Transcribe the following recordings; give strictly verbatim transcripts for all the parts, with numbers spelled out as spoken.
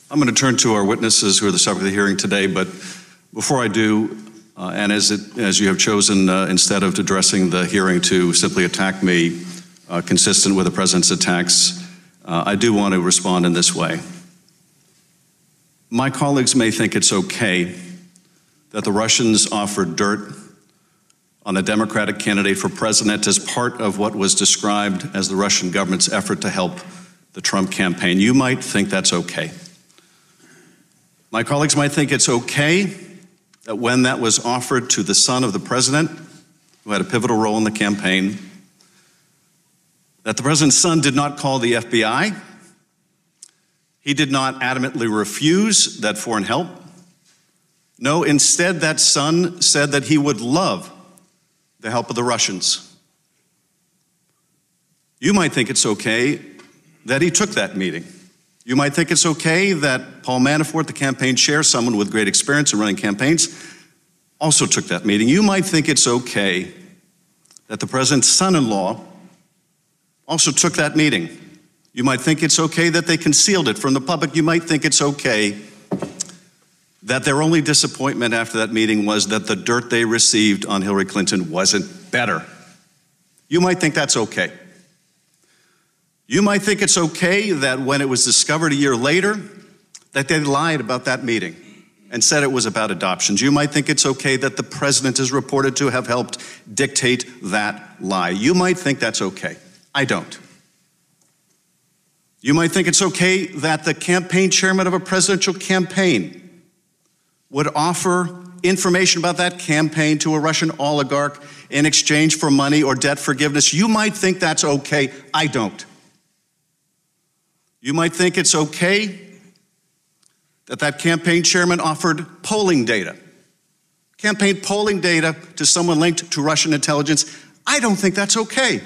I'm going to turn to our witnesses who are the subject of the hearing today, but before I do, uh, and as, it, as you have chosen, uh, instead of addressing the hearing to simply attack me, uh, consistent with the President's attacks, uh, I do want to respond in this way. My colleagues may think it's okay that the Russians offered dirt on the Democratic candidate for president as part of what was described as the Russian government's effort to help the Trump campaign. You might think that's okay. My colleagues might think it's okay that when that was offered to the son of the president, who had a pivotal role in the campaign, that the president's son did not call the F B I. He did not adamantly refuse that foreign help. No, instead, that son said that he would love the help of the Russians. You might think it's okay that he took that meeting. You might think it's okay that Paul Manafort, the campaign chair, someone with great experience in running campaigns, also took that meeting. You might think it's okay that the president's son-in-law also took that meeting. You might think it's okay that they concealed it from the public. You might think it's okay that their only disappointment after that meeting was that the dirt they received on Hillary Clinton wasn't better. You might think that's okay. You might think it's okay that when it was discovered a year later that they lied about that meeting and said it was about adoptions. You might think it's okay that the president is reported to have helped dictate that lie. You might think that's okay. I don't. You might think it's okay that the campaign chairman of a presidential campaign would offer information about that campaign to a Russian oligarch in exchange for money or debt forgiveness. You might think that's okay. I don't. You might think it's okay that that campaign chairman offered polling data, campaign polling data to someone linked to Russian intelligence. I don't think that's okay.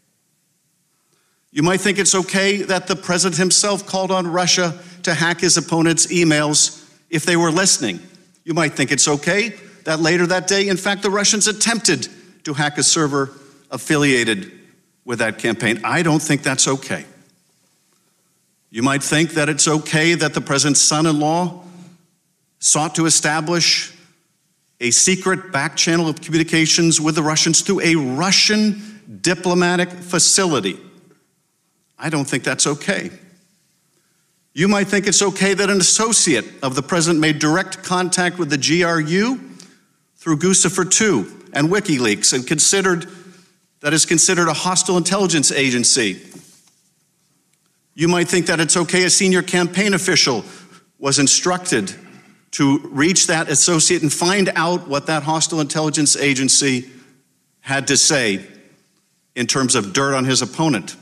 You might think it's okay that the president himself called on Russia to hack his opponent's emails if they were listening. You might think it's okay that later that day, in fact, the Russians attempted to hack a server affiliated with that campaign. I don't think that's okay. You might think that it's okay that the president's son-in-law sought to establish a secret back channel of communications with the Russians through a Russian diplomatic facility. I don't think that's okay. You might think it's okay that an associate of the president made direct contact with the G R U through Guccifer two and WikiLeaks and considered, that is considered a hostile intelligence agency. You might think that it's okay a senior campaign official was instructed to reach that associate and find out what that hostile intelligence agency had to say in terms of dirt on his opponent.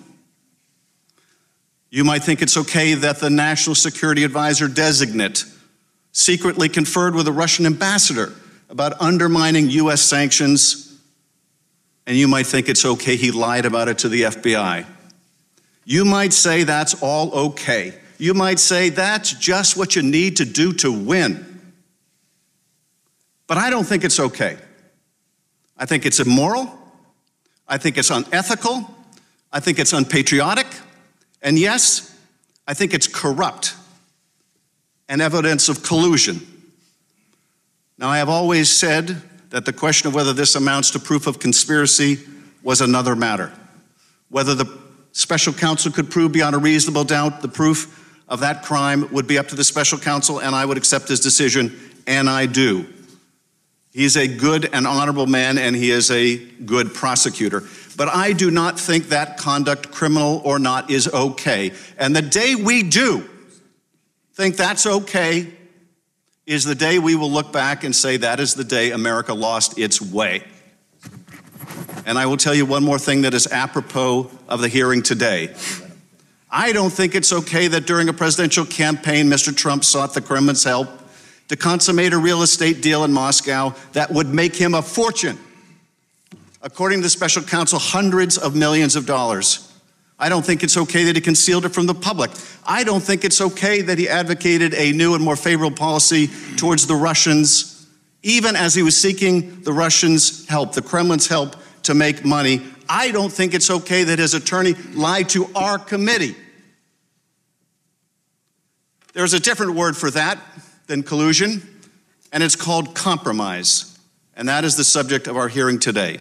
You might think it's okay that the National Security Advisor designate secretly conferred with a Russian ambassador about undermining U S sanctions, and you might think it's okay he lied about it to the F B I. You might say that's all okay. You might say that's just what you need to do to win. But I don't think it's okay. I think it's immoral. I think it's unethical. I think it's unpatriotic. And yes, I think it's corrupt and evidence of collusion. Now, I have always said that the question of whether this amounts to proof of conspiracy was another matter. Whether the special counsel could prove beyond a reasonable doubt the proof of that crime would be up to the special counsel, and I would accept his decision, and I do. He's a good and honorable man, and he is a good prosecutor. But I do not think that conduct, criminal or not, is okay. And the day we do think that's okay is the day we will look back and say that is the day America lost its way. And I will tell you one more thing that is apropos of the hearing today. I don't think it's okay that during a presidential campaign, Mister Trump sought the Kremlin's help to consummate a real estate deal in Moscow that would make him a fortune. According to the special counsel, hundreds of millions of dollars. I don't think it's okay that he concealed it from the public. I don't think it's okay that he advocated a new and more favorable policy towards the Russians, even as he was seeking the Russians' help, the Kremlin's help to make money. I don't think it's okay that his attorney lied to our committee. There's a different word for that than collusion, and it's called compromise. And that is the subject of our hearing today.